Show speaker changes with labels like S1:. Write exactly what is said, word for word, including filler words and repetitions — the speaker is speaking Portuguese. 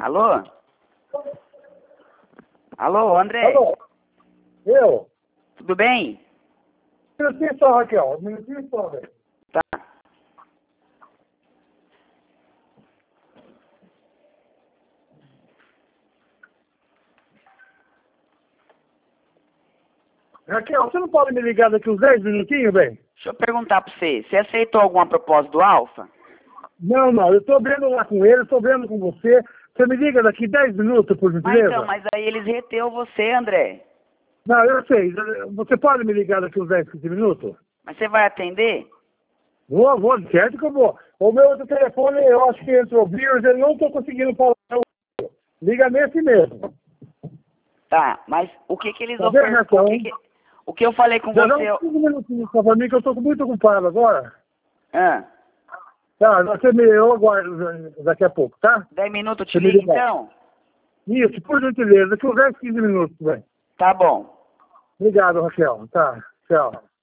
S1: Alô? Alô, André?
S2: Alô? Eu?
S1: Tudo bem?
S2: Um minutinho só, Raquel. Um minutinho só, velho.
S1: Tá.
S2: Raquel, você não pode me ligar daqui uns dez minutinhos, velho?
S1: Deixa eu perguntar pra você. Você aceitou alguma proposta do Alfa?
S2: Não, não. Eu tô vendo lá com ele, tô vendo com você. Você me liga daqui dez minutos, por
S1: Mas
S2: gentileza?
S1: então, mas aí eles reteu você, André.
S2: Não, eu sei. Você pode me ligar daqui uns dez, quinze minutos?
S1: Mas você vai atender?
S2: Vou, vou, certo que eu vou. O meu outro telefone, eu acho que entrou vírus, eu não tô conseguindo falar. Liga nesse mesmo.
S1: Tá, mas o que que eles
S2: Tá vendo,
S1: oferecem?
S2: Raquel?
S1: O que, que... o que eu falei com
S2: Já dá
S1: você...
S2: uns quinze minutinhos só pra mim, que eu tô muito ocupado agora.
S1: Ah,
S2: Tá, você me, eu aguardo daqui a pouco, tá?
S1: dez minutos eu te
S2: Você me
S1: ligo,
S2: liga.
S1: então?
S2: Isso, por gentileza, daqui uns dez, quinze minutos, velho.
S1: Tá bom.
S2: Obrigado, Raquel. Tá, tchau.